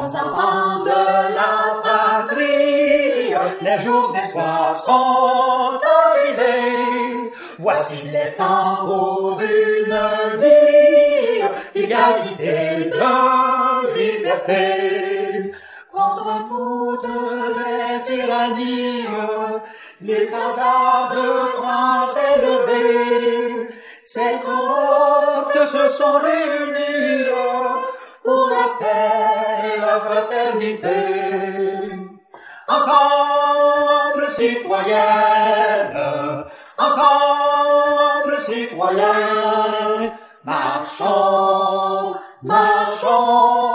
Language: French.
enfants de la patrie, les jours d'espoir sont arrivés. Voici les temps pour une vie d'égalité, de liberté. Contre toutes les tyrannies, les soldats de France élevés, ces cohortes se sont réunies pour la paix et la fraternité. Ensemble, citoyennes, ensemble, citoyens, marchons, marchons.